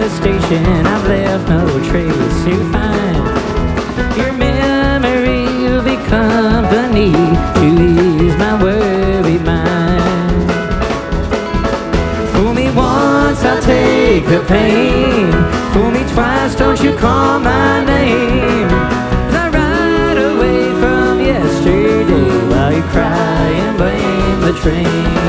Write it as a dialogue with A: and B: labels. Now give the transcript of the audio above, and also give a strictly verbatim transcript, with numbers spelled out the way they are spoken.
A: station, I've left no trace to find. Your memory will be company to ease my worried mind. Fool me once, I'll take the pain. Fool me twice, don't you call my name. As I ride away from yesterday while you cry and blame the train.